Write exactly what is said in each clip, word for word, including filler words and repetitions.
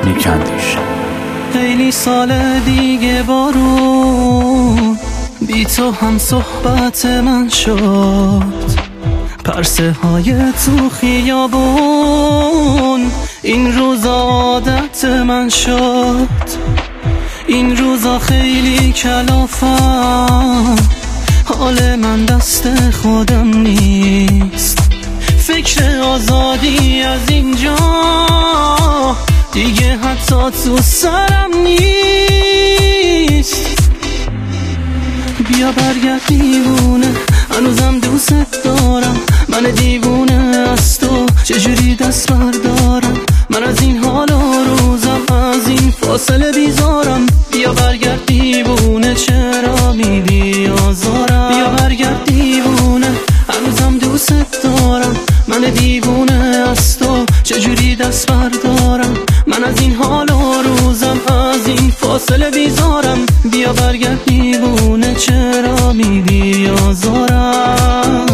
نیکندیش. خیلی سال دیگه بارون بی تو هم صحبت من شد، پرسه های تو خیابون این روزا عادت من شد. این روزا خیلی کلافم، حال من دست خودم نیست. فکر آزادی از اینجا دیگه حتی تو سرم نیست. بیا برگرد دیوونه، هنوزم دوست دارم. من دیوونه از تو چجوری دست بردارم؟ من از این حال و روزم از این فاصله بیزارم. بیا برگرد دیوونه، چرا میدی آزارم؟ بیا برگرد دیوونه، هنوزم دوست دارم. من دیوونه از تو چجوری دست بردارم؟ من از این حال و روزم از این فاصله بیزارم. بیا برگرد دیوونه، چرا میدی آزارم؟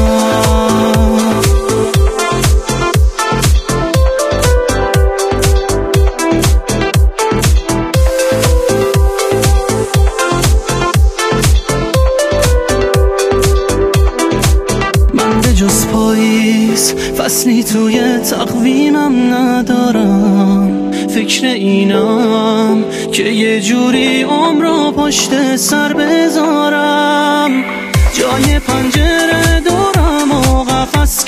جز پاییز فصلی توی تقویمم ندارم. فکر اینم که یه جوری عمر رو پشت سر بذارم. جای پنجره دورم و قفس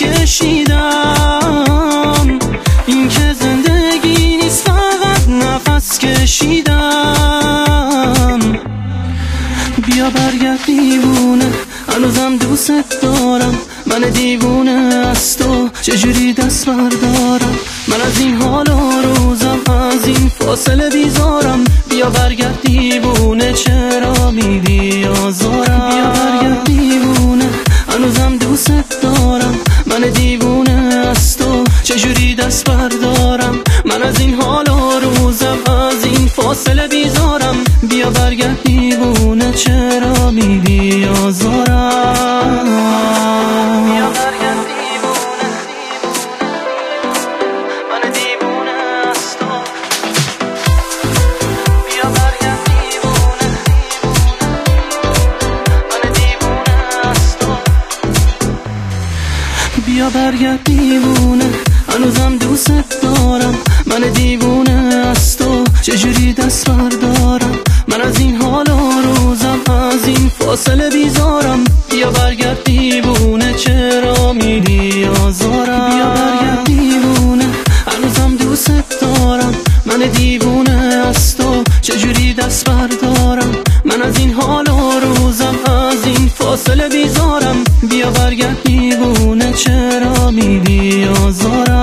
کشیدم. این که زندگی نیست فقط نفس کشیدم. بیا برگرد دیوونه، هنوزم دوست دارم. من دیوونه از تو چجوری دست بردارم؟ من از این حال و روزم از این فاصله بیزارم. بیا برگرد دیوونه، چرا میدی آزارم؟ بیا برگرد دیوونه، هنوزم دوست دارم. من دیوونه از تو چجوری دست بردارم؟ من از این حال و روزم از این فاصله بیزارم. بیا برگرد دیوونه، چرا میدی آزارم؟ بیا برگرد دیوونه، من دیوونه از تو. بیا برگرد دیوونه، من دیوونه از تو. بیا برگرد دیوونه، هنوزم دوست دارم. من دیوونه از تو چجوری دست بردارم؟ من از این حال و روزم از این فاصله بیزارم. بیا برگرد دیوونه، چرا میدی آزارم؟ بیا برگرد دیوونه، هنوزم دوست دارم. من دیوونه از تو چجوری دست بردارم؟ من از این حال و روزم از این فاصله بیزارم. بیا برگرد دیوونه، چرا میدی آزارم؟